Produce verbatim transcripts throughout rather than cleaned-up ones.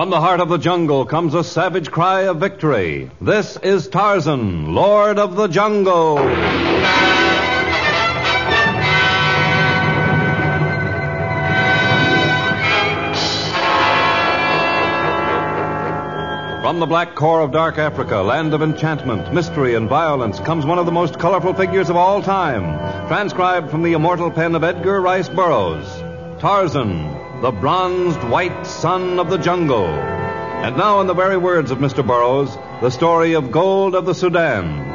From the heart of the jungle comes a savage cry of victory. This is Tarzan, Lord of the Jungle. From the black core of dark Africa, land of enchantment, mystery, and violence, comes one of the most colorful figures of all time, transcribed from the immortal pen of Edgar Rice Burroughs. Tarzan, the bronzed white son of the jungle. And now, in the very words of Mister Burroughs, the story of Gold of the Sudan.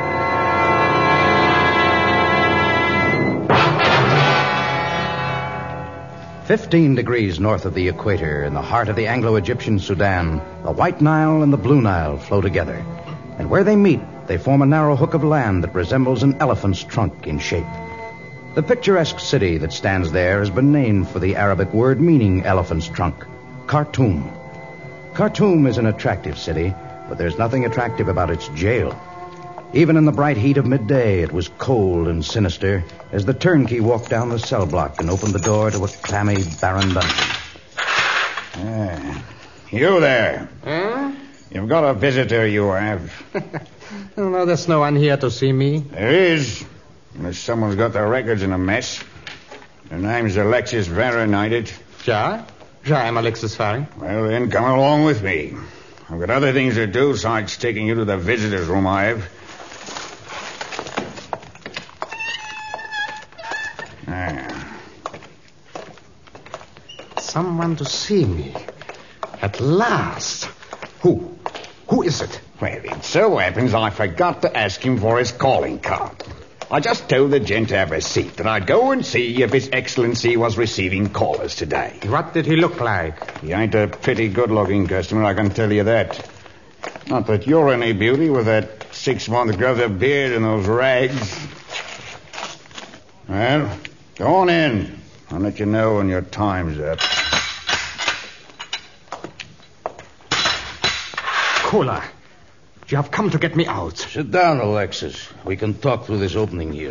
Fifteen degrees north of the equator, in the heart of the Anglo-Egyptian Sudan, the White Nile and the Blue Nile flow together. And where they meet, they form a narrow hook of land that resembles an elephant's trunk in shape. The picturesque city that stands there has been named for the Arabic word meaning elephant's trunk, Khartoum. Khartoum is an attractive city, but there's nothing attractive about its jail. Even in the bright heat of midday, it was cold and sinister as the turnkey walked down the cell block and opened the door to a clammy, barren dungeon. Ah, you there. Huh? You've got a visitor, you have. No, there's no one here to see me. There is. Unless someone's got their records in a mess. Their name's Alexis Varron, ain't it? Ja? Ja, I'm Alexis Varron. Well, then come along with me. I've got other things to do besides taking you to the visitor's room I have. Ah. Someone to see me. At last. Who? Who is it? Well, it so happens I forgot to ask him for his calling card. I just told the gent to have a seat, that I'd go and see if His Excellency was receiving callers today. What did he look like? He ain't a pretty good-looking customer, I can tell you that. Not that you're any beauty with that six-month growth of beard and those rags. Well, go on in. I'll let you know when your time's up. Kola, you have come to get me out. Sit down, Alexis. We can talk through this opening here.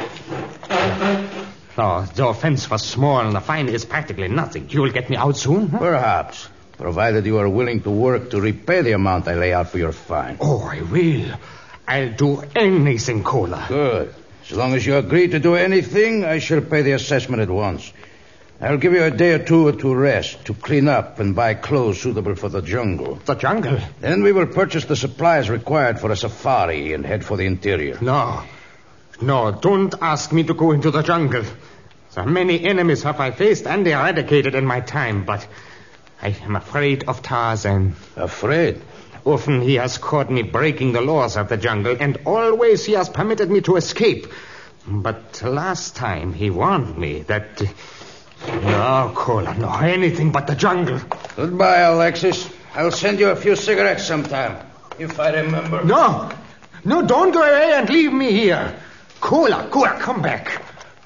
Oh, the offense was small and the fine is practically nothing. You will get me out soon? Huh? Perhaps, provided you are willing to work to repay the amount I lay out for your fine. Oh, I will. I'll do anything, Kola. Good. As long as you agree to do anything, I shall pay the assessment at once. I'll give you a day or two to rest, to clean up and buy clothes suitable for the jungle. The jungle? Then we will purchase the supplies required for a safari and head for the interior. No. No, don't ask me to go into the jungle. So many enemies have I faced and eradicated in my time, but I am afraid of Tarzan. Afraid? Often he has caught me breaking the laws of the jungle, and always he has permitted me to escape. But last time he warned me that... No, Kola, no, anything but the jungle. Goodbye, Alexis. I'll send you a few cigarettes sometime, if I remember. No, no, don't go away and leave me here. Kola, Kola, come back.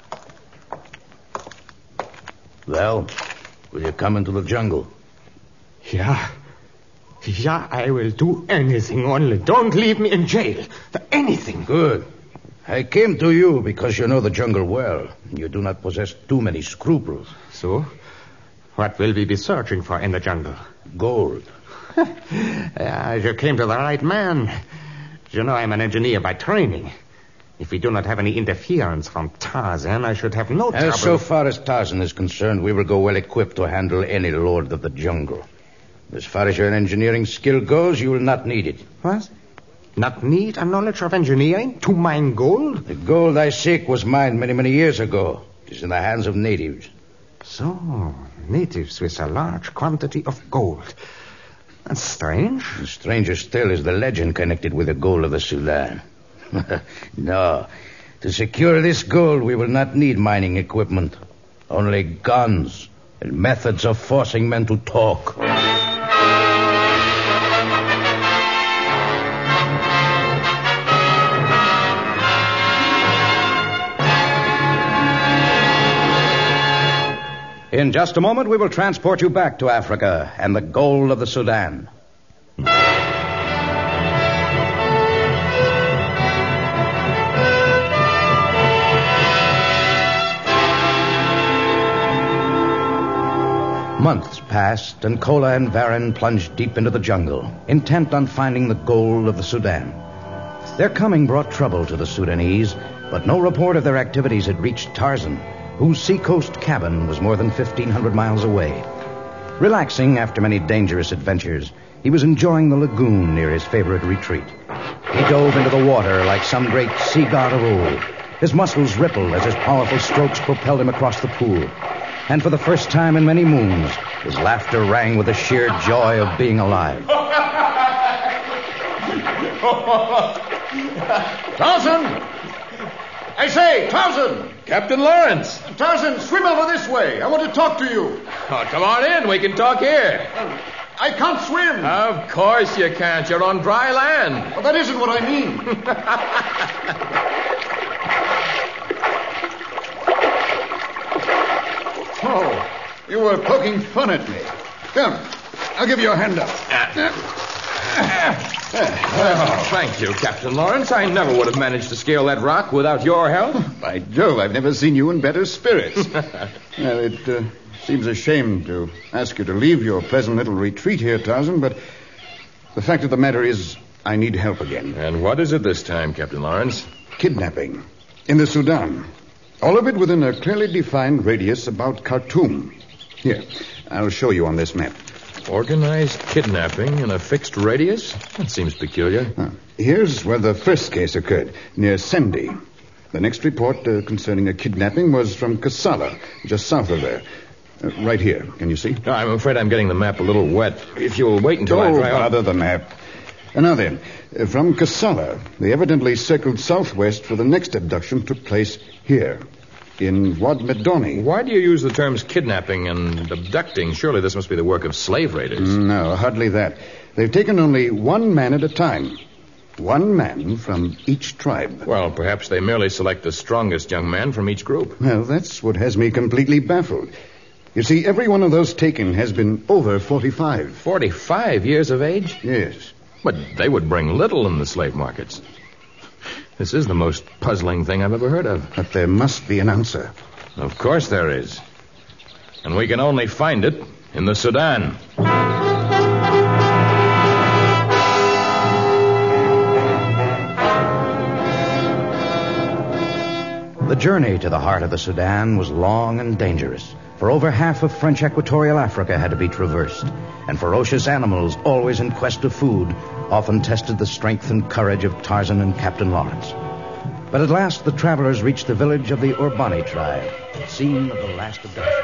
Well, will you come into the jungle? Yeah. Yeah, I will do anything, only don't leave me in jail. Anything. Good. I came to you because you know the jungle well. You do not possess too many scruples. So, what will we be searching for in the jungle? Gold. Yeah, you came to the right man. You know, I'm an engineer by training. If we do not have any interference from Tarzan, I should have no trouble. As so far as Tarzan is concerned, we will go well equipped to handle any lord of the jungle. As far as your engineering skill goes, you will not need it. What? Not need a knowledge of engineering to mine gold? The gold I seek was mined many, many years ago. It is in the hands of natives. So, natives with a large quantity of gold. That's strange. And stranger still is the legend connected with the gold of the Sudan. No. To secure this gold, we will not need mining equipment. Only guns and methods of forcing men to talk. In just a moment, we will transport you back to Africa and the gold of the Sudan. Months passed, and Kola and Varen plunged deep into the jungle, intent on finding the gold of the Sudan. Their coming brought trouble to the Sudanese, but no report of their activities had reached Tarzan, whose seacoast cabin was more than fifteen hundred miles away. Relaxing after many dangerous adventures, he was enjoying the lagoon near his favorite retreat. He dove into the water like some great sea god of old. His muscles rippled as his powerful strokes propelled him across the pool. And for the first time in many moons, his laughter rang with the sheer joy of being alive. Tarzan! I say, Tarzan! Captain Lawrence! Tarzan, swim over this way. I want to talk to you. Oh, come on in. We can talk here. I can't swim. Of course you can't. You're on dry land. Well, that isn't what I mean. Oh, you were poking fun at me. Come, I'll give you a hand up. Oh, thank you, Captain Lawrence. I never would have managed to scale that rock without your help. By Jove, I've never seen you in better spirits. Well, it uh, seems a shame to ask you to leave your pleasant little retreat here, Tarzan, but the fact of the matter is I need help again. And what is it this time, Captain Lawrence? Kidnapping in the Sudan. All of it within a clearly defined radius about Khartoum. Here, I'll show you on this map. Organized kidnapping in a fixed radius? That seems peculiar. Huh. Here's where the first case occurred, near Sendi. The next report uh, concerning a kidnapping was from Kassala, just south of there. Uh, right here, can you see? No, I'm afraid I'm getting the map a little wet. If you'll wait until I Oh, dry off... bother the map. Uh, now then, uh, from Kassala, they evidently circled southwest for the next abduction took place here, in Wad Medoni. Why do you use the terms kidnapping and abducting? Surely this must be the work of slave raiders. No, hardly that. They've taken only one man at a time. One man from each tribe. Well, perhaps they merely select the strongest young man from each group. Well, that's what has me completely baffled. You see, every one of those taken has been over forty-five. Forty-five years of age? Yes. But they would bring little in the slave markets. This is the most puzzling thing I've ever heard of. But there must be an answer. Of course there is. And we can only find it in the Sudan. The journey to the heart of the Sudan was long and dangerous, for over half of French equatorial Africa had to be traversed, and ferocious animals, always in quest of food, often tested the strength and courage of Tarzan and Captain Lawrence. But at last the travelers reached the village of the Urbani tribe, scene of the last abduction.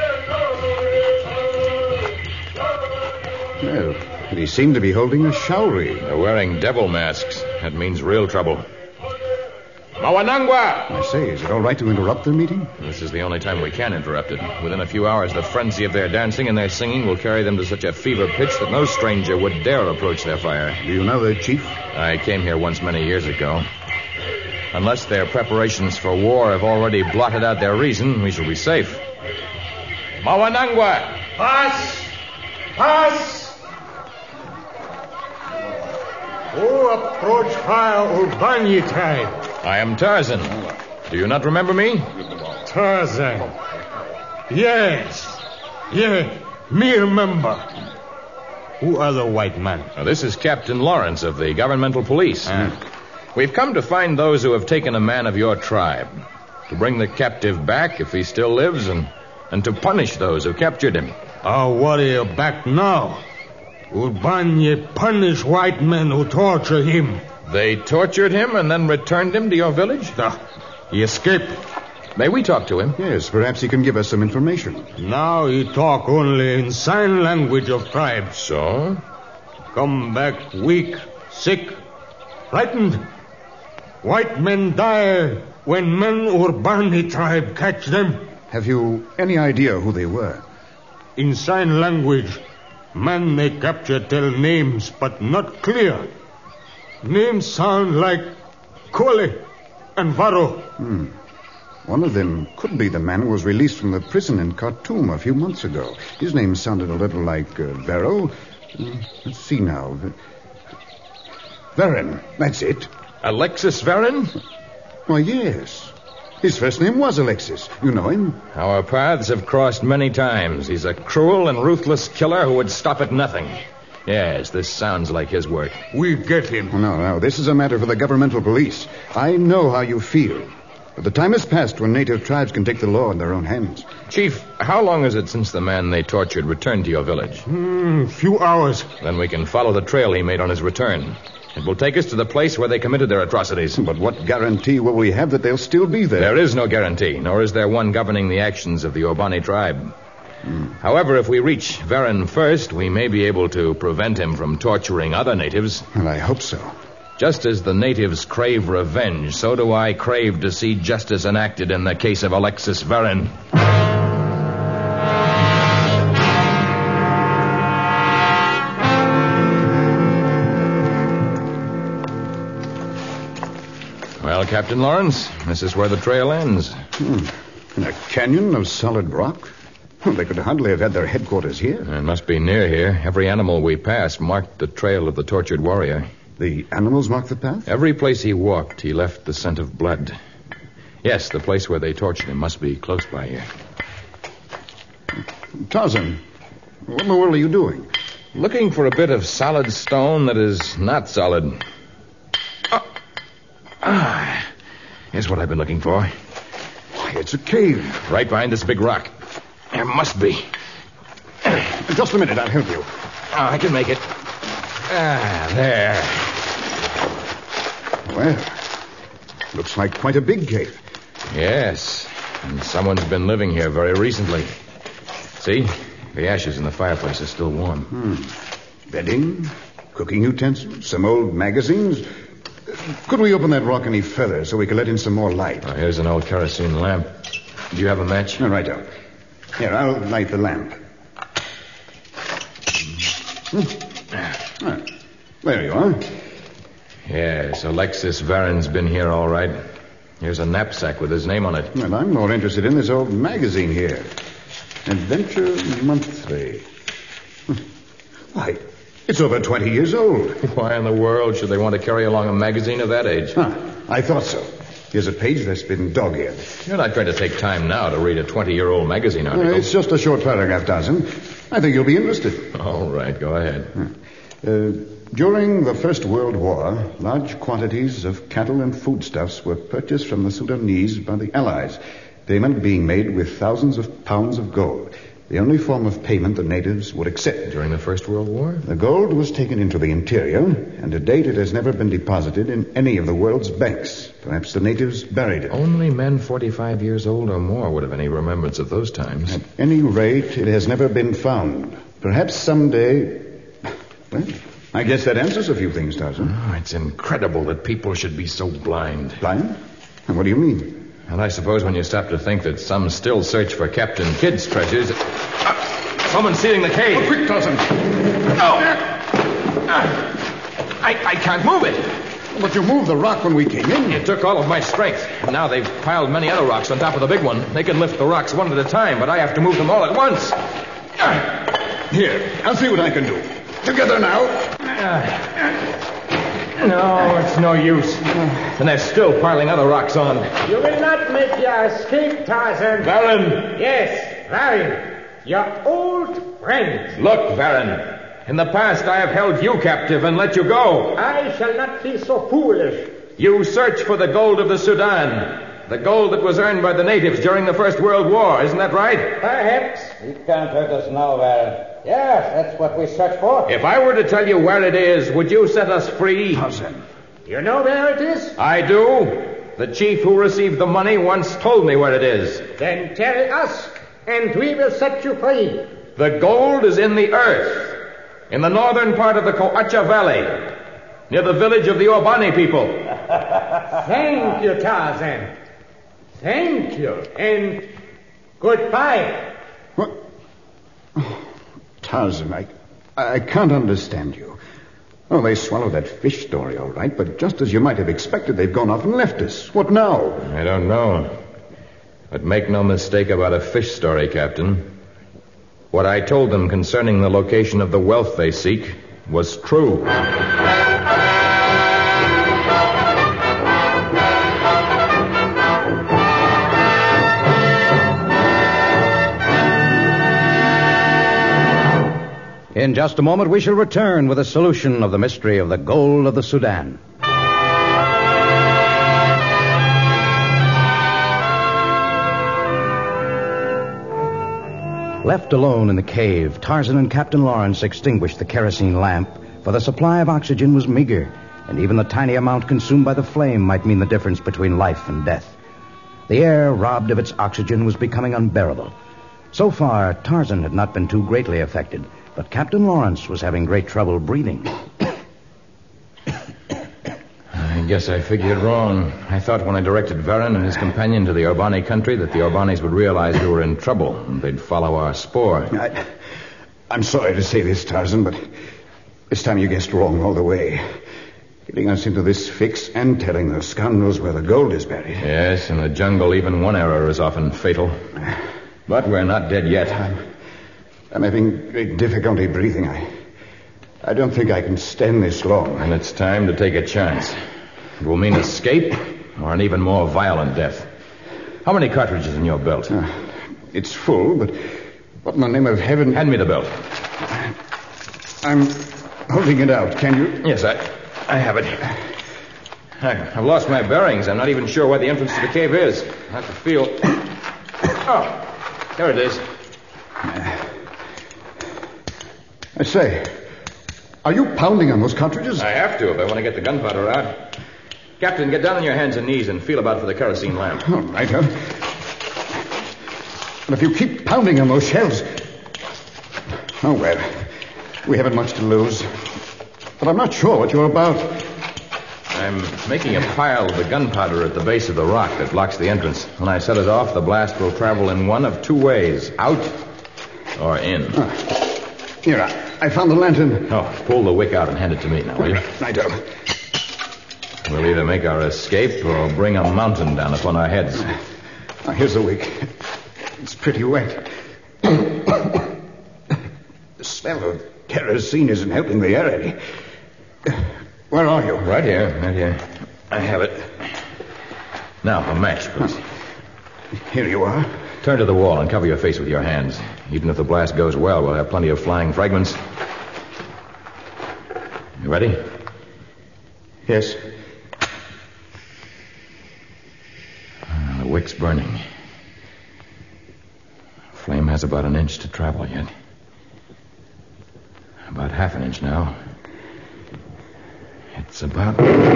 Well, he seemed to be holding a showry. They're wearing devil masks. That means real trouble. Mawanangwa! I say, is it all right to interrupt their meeting? This is the only time we can interrupt it. Within a few hours, the frenzy of their dancing and their singing will carry them to such a fever pitch that no stranger would dare approach their fire. Do you know their chief? I came here once many years ago. Unless their preparations for war have already blotted out their reason, we shall be safe. Mawanangwa! Pass! Pass! Who approach fire Urbani tribe? I am Tarzan. Do you not remember me? Tarzan. Yes. Yeah, me remember. Who are the white men? Now, this is Captain Lawrence of the governmental police. Ah. We've come to find those who have taken a man of your tribe, to bring the captive back if he still lives, and, and to punish those who captured him. Our warrior back now. Urbani punish white men who torture him. They tortured him and then returned him to your village? Ah, he escaped. May we talk to him? Yes, perhaps he can give us some information. Now he talk only in sign language of tribes. So? Come back weak, sick, frightened. White men die when men Urbani tribe catch them. Have you any idea who they were? In sign language, man they capture tell names, but not clear. Names sound like Kole and Varo. Hmm. One of them could be the man who was released from the prison in Khartoum a few months ago. His name sounded a little like uh, Vero. Uh, let's see now. Varen, that's it. Alexis Varen? Why, yes. His first name was Alexis. You know him? Our paths have crossed many times. He's a cruel and ruthless killer who would stop at nothing. Yes, this sounds like his work. We get him. No, no, this is a matter for the governmental police. I know how you feel. But the time has passed when native tribes can take the law in their own hands. Chief, how long is it since the man they tortured returned to your village? Hmm, few hours. Then we can follow the trail he made on his return. It will take us to the place where they committed their atrocities. But what guarantee will we have that they'll still be there? There is no guarantee, nor is there one governing the actions of the Obani tribe. Hmm. However, if we reach Varen first, we may be able to prevent him from torturing other natives. Well, I hope so. Just as the natives crave revenge, so do I crave to see justice enacted in the case of Alexis Varen. Well, Captain Lawrence, this is where the trail ends. Hmm. In a canyon of solid rock? Well, they could hardly have had their headquarters here. It must be near here. Every animal we passed marked the trail of the tortured warrior. The animals marked the path? Every place he walked, he left the scent of blood. Yes, the place where they tortured him must be close by here. Tarzan, what in the world are you doing? Looking for a bit of solid stone that is not solid. Oh. Ah, here's what I've been looking for. Why, it's a cave. Right behind this big rock. There must be. Just a minute, I'll help you. Oh, I can make it. Ah, there. Well, looks like quite a big cave. Yes, and someone's been living here very recently. See, the ashes in the fireplace are still warm. Hmm. Bedding, cooking utensils, some old magazines. Could we open that rock any further so we could let in some more light? Oh, here's an old kerosene lamp. Do you have a match? Oh, right out. Here, I'll light the lamp. Hmm. Ah, there you are. Yes, Alexis Varen's been here all right. Here's a knapsack with his name on it. Well, I'm more interested in this old magazine here. Adventure Monthly. Why, it's over twenty years old. Why in the world should they want to carry along a magazine of that age? Huh, I thought so. Here's a page that's been dog-eared. You're not going to take time now to read a twenty-year-old magazine article. Uh, it's just a short paragraph, Tarzan. I think you'll be interested. All right, go ahead. Huh. Uh, during the First World War, large quantities of cattle and foodstuffs were purchased from the Sudanese by the Allies, payment being made with thousands of pounds of gold, the only form of payment the natives would accept. During the First World War? The gold was taken into the interior, and to date it has never been deposited in any of the world's banks. Perhaps the natives buried it. Only men forty-five years old or more would have any remembrance of those times. At any rate, it has never been found. Perhaps someday... Well, I guess that answers a few things, Tarzan. Oh, it's incredible that people should be so blind. Blind? And what do you mean? And I suppose when you stop to think that some still search for Captain Kidd's treasures... Uh, someone's sealing the cave. Oh, quick, Tarzan. No! Uh, I, I can't move it. But you moved the rock when we came in. It took all of my strength. And now they've piled many other rocks on top of the big one. They can lift the rocks one at a time, but I have to move them all at once. Uh, here, I'll see what I can do. Together now. Uh, no, it's no use. And they're still piling other rocks on. You will not make your escape, Tarzan. Varen! Yes, Varen. Your old friend. Look, Varen. In the past, I have held you captive and let you go. I shall not be so foolish. You search for the gold of the Sudan. The gold that was earned by the natives during the First World War. Isn't that right? Perhaps. You can't hurt us now, Varen. Yes, that's what we search for. If I were to tell you where it is, would you set us free? Tarzan. You know where it is? I do. The chief who received the money once told me where it is. Then tell us, and we will set you free. The gold is in the earth, in the northern part of the Coacha Valley, near the village of the Obani people. Thank you, Tarzan. Thank you, and goodbye. What? Oh, Tarzan, I, I can't understand you. Oh, they swallowed that fish story, all right, but just as you might have expected, they've gone off and left us. What now? I don't know. But make no mistake about a fish story, Captain. What I told them concerning the location of the wealth they seek was true. In just a moment, we shall return with a solution of the mystery of the gold of the Sudan. Left alone in the cave, Tarzan and Captain Lawrence extinguished the kerosene lamp, for the supply of oxygen was meager, and even the tiny amount consumed by the flame might mean the difference between life and death. The air, robbed of its oxygen, was becoming unbearable. So far, Tarzan had not been too greatly affected, but Captain Lawrence was having great trouble breathing. I guess I figured wrong. I thought when I directed Varan and his companion to the Orbani country that the Orbanis would realize we were in trouble and they'd follow our spoor. I, I'm sorry to say this, Tarzan, but this time you guessed wrong all the way. Getting us into this fix and telling those scoundrels where the gold is buried. Yes, in the jungle, even one error is often fatal. But we're not dead yet. I'm, I'm having great difficulty breathing. I, I don't think I can stand this long. And it's time to take a chance. It will mean escape or an even more violent death. How many cartridges in your belt? Uh, it's full, but what in the name of heaven... Hand me the belt. I'm holding it out. Can you? Yes, I, I have it. I, I've lost my bearings. I'm not even sure where the entrance to the cave is. I have to feel... Oh, there it is. I say, are you pounding on those cartridges? I have to if I want to get the gunpowder out. Captain, get down on your hands and knees and feel about for the kerosene lamp. All right, huh? But if you keep pounding on those shells... Oh, well, we haven't much to lose. But I'm not sure what you're about. I'm making a pile of the gunpowder at the base of the rock that blocks the entrance. When I set it off, the blast will travel in one of two ways, out or in. Oh. Here, I, I found the lantern. Oh, pull the wick out and hand it to me now, will you? I do. We'll either make our escape or bring a mountain down upon our heads. Now, here's the wick. It's pretty wet. The smell of kerosene isn't helping the air any. Where are you? Right here, right here. I have it. Now, a match, please. Here you are. Turn to the wall and cover your face with your hands. Even if the blast goes well, we'll have plenty of flying fragments. You ready? Yes. The wick's burning. Flame has about an inch to travel yet. About half an inch now. It's about...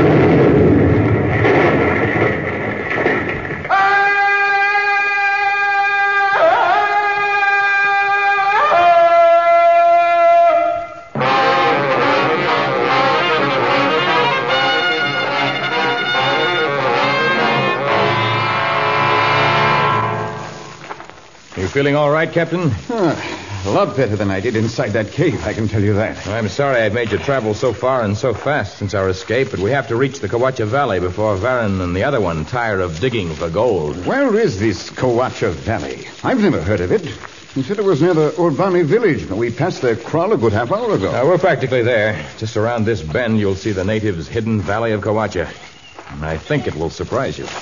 You feeling all right, Captain? Ah, a lot better than I did inside that cave, I can tell you that. I'm sorry I've made you travel so far and so fast since our escape, but we have to reach the Kawacha Valley before Varan and the other one tire of digging for gold. Where is this Kawacha Valley? I've never heard of it. You said it was near the Urbani village, but we passed their kraal a good half hour ago. Uh, we're practically there. Just around this bend, you'll see the natives' hidden valley of Kawacha. And I think it will surprise you.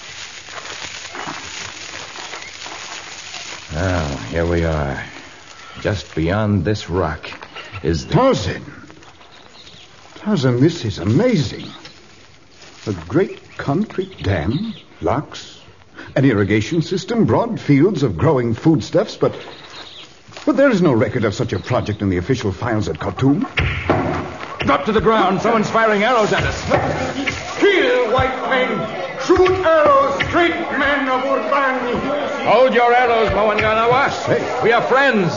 Now, here we are. Just beyond this rock is the... Tarzan! Tarzan, this is amazing. A great concrete dam, locks, an irrigation system, broad fields of growing foodstuffs, but... But there is no record of such a project in the official files at Khartoum. Drop to the ground. Someone's firing arrows at us. Kill, white men! Shoot arrows, straight men of Urbani! Hold your arrows, Moanganawas. Hey. We are friends.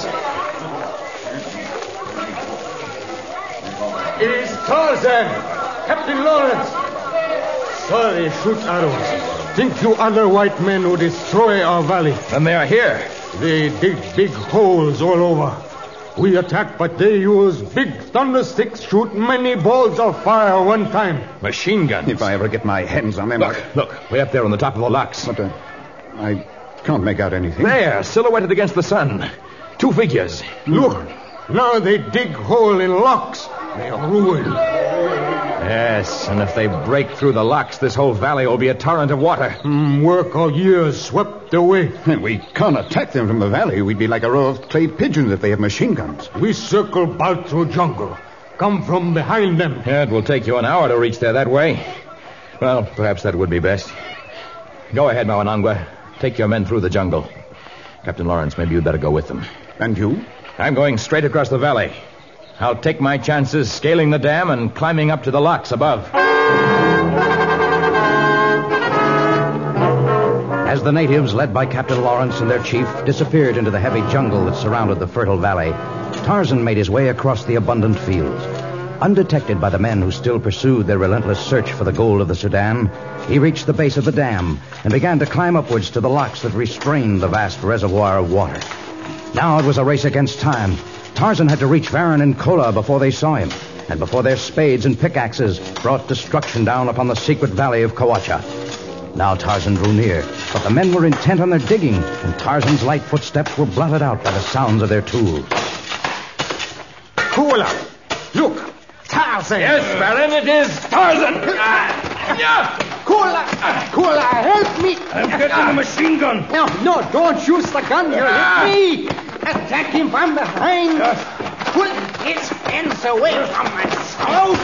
It is Tarzan, Captain Lawrence. Sorry, shoot arrows. Think you other white men would destroy our valley? And they are here. They dig big holes all over. We attack, but they use big thunder sticks, shoot many balls of fire one time. Machine guns. If I ever get my hands on them... Look, look, way up there on the top of the locks. But, uh, I can't make out anything. There, silhouetted against the sun. Two figures. Look, now they dig hole in locks. They are ruined. Yes, and if they break through the locks, this whole valley will be a torrent of water. Mm, work of years swept away. We can't attack them from the valley. We'd be like a row of clay pigeons if they have machine guns. We circle back through jungle. Come from behind them. Yeah, it will take you an hour to reach there that way. Well, perhaps that would be best. Go ahead, Mawanangwa. Take your men through the jungle. Captain Lawrence, maybe you'd better go with them. And you? I'm going straight across the valley. I'll take my chances scaling the dam and climbing up to the locks above. As the natives, led by Captain Lawrence and their chief, disappeared into the heavy jungle that surrounded the fertile valley, Tarzan made his way across the abundant fields. Undetected by the men who still pursued their relentless search for the gold of the Sudan, he reached the base of the dam and began to climb upwards to the locks that restrained the vast reservoir of water. Now it was a race against time. Tarzan had to reach Varan and Kola before they saw him, and before their spades and pickaxes brought destruction down upon the secret valley of Kawacha. Now Tarzan drew near, but the men were intent on their digging, and Tarzan's light footsteps were blotted out by the sounds of their tools. Kola! Look! Tarzan! Yes, Baron, it is Tarzan! Kola! Kola, help me! I'm getting a machine gun. No, no, don't use the gun. You'll hit me! Attack him from behind! Pull his hands away from my throat!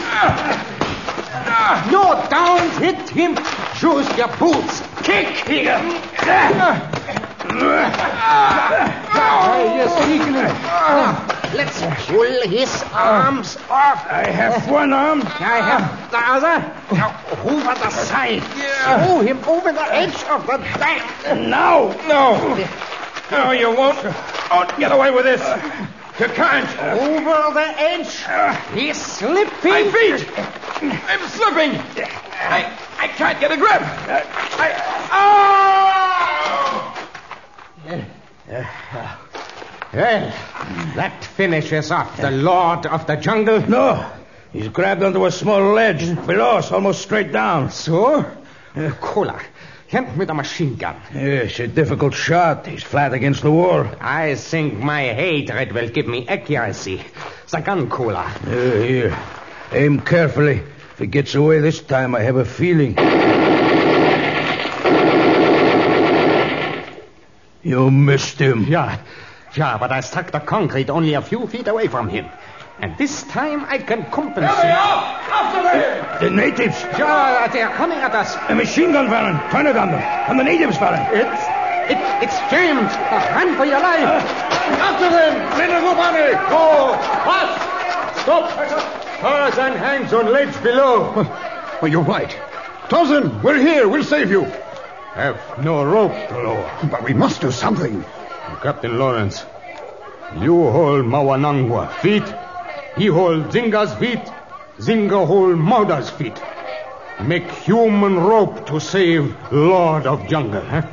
No, don't hit him! Use your boots! Kick him! You're weakening. Let's pull his arms off. I have one arm. I have the other. Now, over the side. Throw him over the edge of the dam. Now. No. No, you won't. Don't get away with this. You can't. Over the edge. He's slipping. My feet. I'm slipping. I, I can't get a grip. I... Oh! Well, that finishes off the Lord of the Jungle. No. He's grabbed onto a small ledge below us, almost straight down. So? Uh, Kola, hand me the machine gun. Yes, a difficult shot. He's flat against the wall. I think my hatred will give me accuracy. The gun, Kola. Uh, here. Aim carefully. If he gets away this time, I have a feeling. You missed him. Yeah. Yeah, but I struck the concrete only a few feet away from him. And this time I can compensate. There they are! After them! The natives. Yeah, they're coming at us. A machine gun, Baron. Turn it on them. On the natives, Baron. It's... It, it's James. Run for your life. After them! Little Rubani! Go! Fast! Stop! Tarzan hangs on ledge below. Oh, you're right. Tarzan, we're here. We'll save you. Have no rope to lower. But we must do something. Captain Lawrence, you hold Mawanangwa feet. He hold Zinga's feet. Zinga hold Mauda's feet. Make human rope to save Lord of Jungle, huh?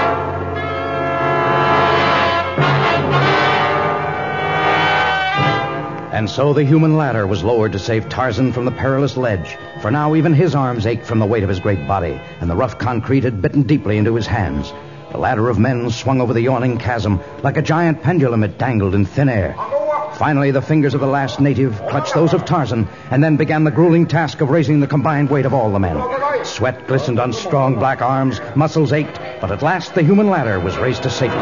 And so the human ladder was lowered to save Tarzan from the perilous ledge, for now even his arms ached from the weight of his great body, and the rough concrete had bitten deeply into his hands. The ladder of men swung over the yawning chasm. Like a giant pendulum, it dangled in thin air. Finally, the fingers of the last native clutched those of Tarzan, and then began the grueling task of raising the combined weight of all the men. Sweat glistened on strong black arms, muscles ached, but at last the human ladder was raised to safety.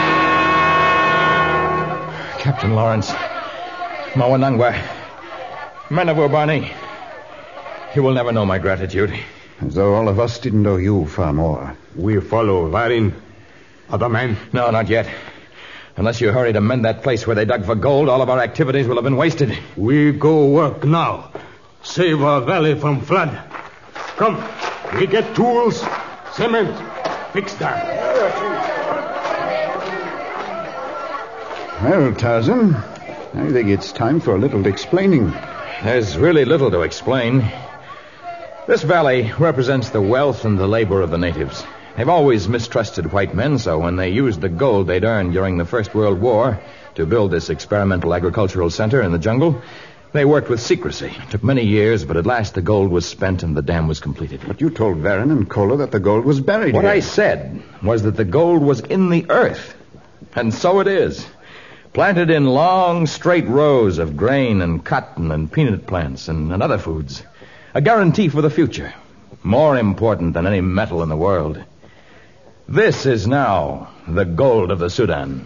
Captain Lawrence, Mawanangwa, men of Urbani, you will never know my gratitude. As though all of us didn't owe you far more. We follow Varin. Other men? No, not yet. Unless you hurry to mend that place where they dug for gold, all of our activities will have been wasted. We go work now. Save our valley from flood. Come, we get tools, cement, fix that. Well, Tarzan, I think it's time for a little explaining. There's really little to explain. This valley represents the wealth and the labor of the natives. They've always mistrusted white men, so when they used the gold they'd earned during the First World War to build this experimental agricultural center in the jungle, they worked with secrecy. It took many years, but at last the gold was spent and the dam was completed. But you told Varin and Kola that the gold was buried What here. I said was that the gold was in the earth. And so it is. Planted in long, straight rows of grain and cotton and peanut plants and, and other foods. A guarantee for the future. More important than any metal in the world. This is now the gold of the Sudan.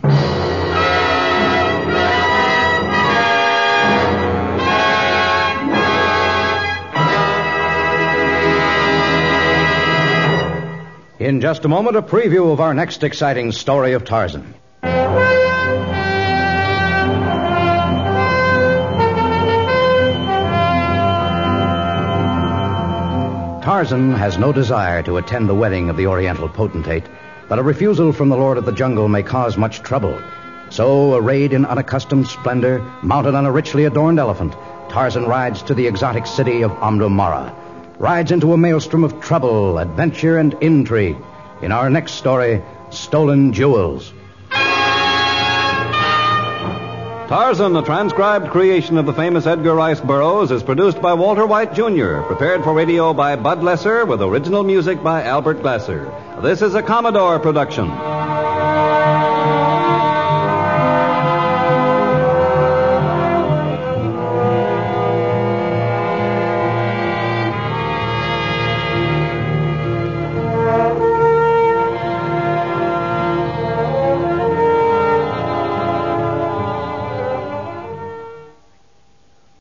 In just a moment, a preview of our next exciting story of Tarzan. Tarzan has no desire to attend the wedding of the Oriental potentate, but a refusal from the Lord of the Jungle may cause much trouble. So, arrayed in unaccustomed splendor, mounted on a richly adorned elephant, Tarzan rides to the exotic city of Amdumara, rides into a maelstrom of trouble, adventure, and intrigue. In our next story, Stolen Jewels. Tarzan, a transcribed creation of the famous Edgar Rice Burroughs, is produced by Walter White, Junior, prepared for radio by Bud Lesser, with original music by Albert Glasser. This is a Commodore production.